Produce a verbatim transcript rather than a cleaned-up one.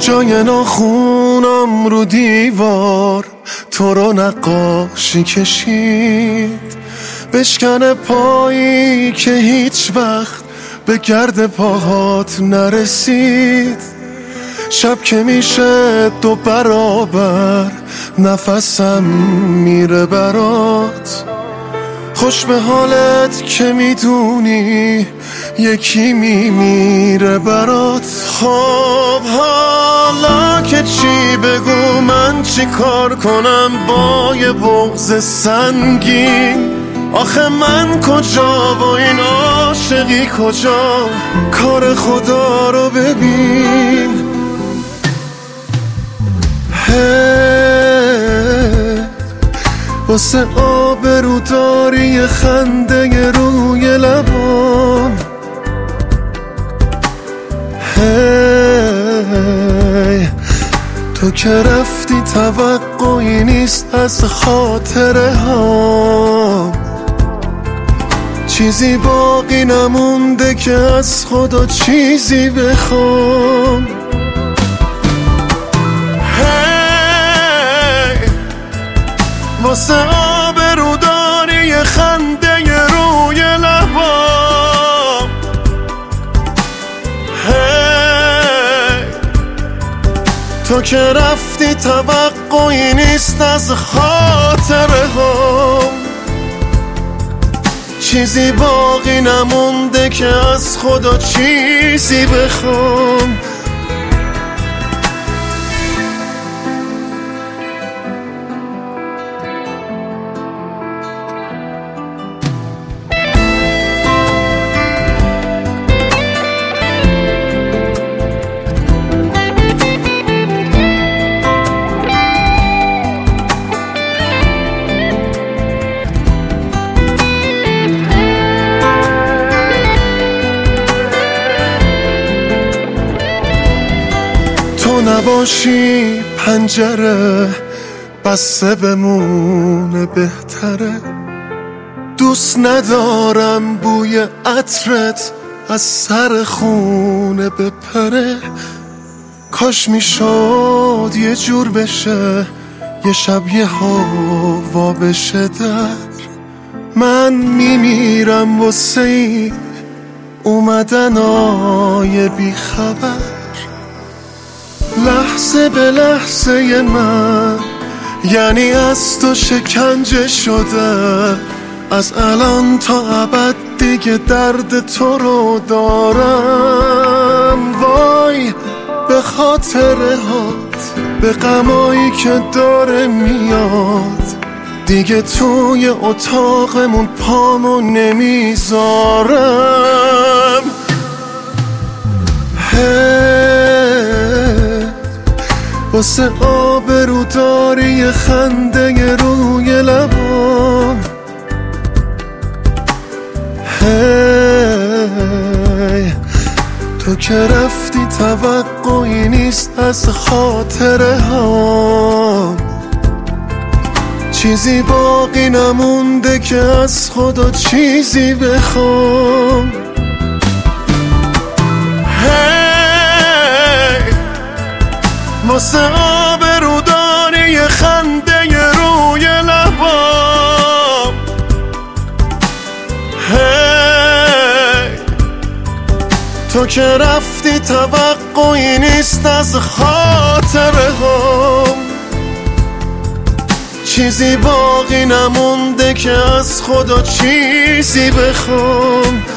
جای ناخونم رو دیوار تو رو نقاشی کشید، بشکنه پایی که هیچ وقت به گرد پاهات نرسید. شب که میشه دو برابر نفسم میره برات، خوش به حالت که میدونی یکی میمیره برات. خب حالا که چی بگو، من چی کار کنم با یه بغض سنگین؟ آخه من کجا و این عاشقی کجا؟ کار خدا رو ببین. هی واسه آبرو داری خنده روی لبام، هی تو که رفتی توقعی نیست از خاطره ها، چیزی باقی نمونده که از خدا چیزی بخوام. هی واسه آبرو داری خنده روی لبام، هی تو که رفتی توقعی نیست از خاطره هم، چیزی باقی نمونده که از خدا چیزی بخوام. نباشی پنجره بسته بمونه بهتره، دوست ندارم بوی عطرت از سر خونه بپره. کاش میشد یه جور بشه یه شب یه هوا بشه در، من میمیرم واسه این اومدنای بی خبر. لحظه به لحظه من یعنی از تو شکنجه شده، از الان تا ابد دیگه درد تو رو دارم. وای به خاطره هات، به غمایی که داره میاد، دیگه توی اتاقمون پامو نمیذارم. واسه آبرو داری خنده روی لبام، هی تو که رفتی توقعی نیست از خاطره ها، چیزی باقی نمونده که از خدا چیزی بخوام. واسه آبرو داری خنده روی لبام، هی تو که رفتی توقعی نیست از خاطره هم، چیزی باقی نمونده که از خدا چیزی بخوام.